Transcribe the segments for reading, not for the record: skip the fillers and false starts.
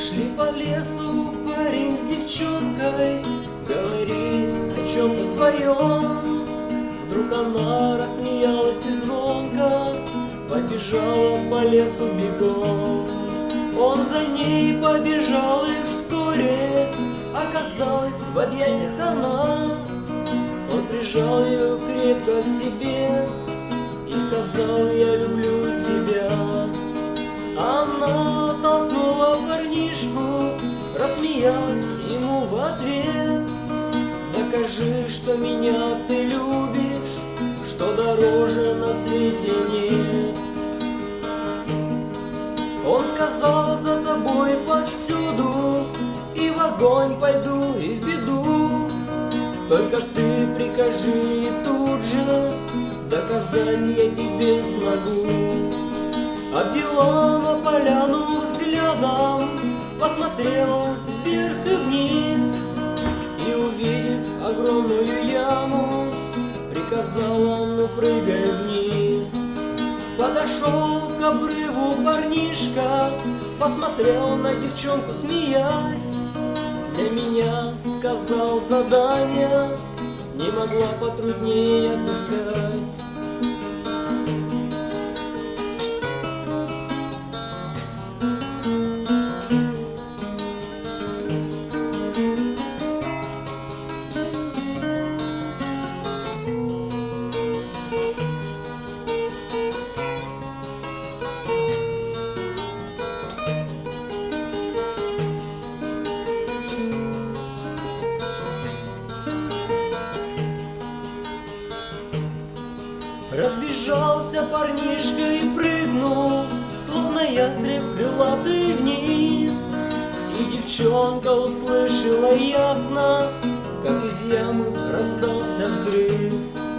Шли по лесу парень с девчонкой, говорили о чем-то своем. Вдруг она рассмеялась и звонко побежала по лесу бегом. Он за ней побежал, и вскоре оказалась в объятиях она. Он прижал ее крепко к себе и сказал: я люблю тебя. Она толкнула парнишку, рассмеялась ему в ответ: докажи, что меня ты любишь, что дороже на свете нет. Он сказал: за тобой повсюду, и в огонь пойду, и в беду. Только ты прикажи, и тут же доказать я тебе смогу. Обвела на поляну взглядом, посмотрела вверх и вниз, и, увидев огромную яму, приказала: ну прыгай вниз. Подошел к обрыву парнишка, посмотрел на девчонку, смеясь. Для меня, сказал, задание не могла потруднее отыскать. Разбежался парнишка и прыгнул, словно ястреб крылатый, вниз. И девчонка услышала ясно, как из ямы раздался взрыв.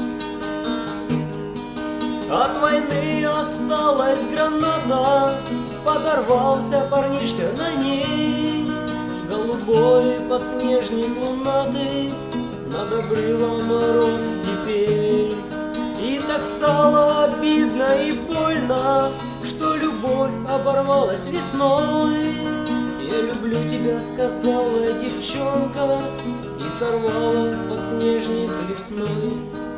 От войны осталась граната, подорвался парнишка на ней. Голубой подснежник лунатый, над обрывом рос теперь. И так стало обидно и больно, что любовь оборвалась весной. Я люблю тебя, сказала девчонка, и сорвала подснежник лесной.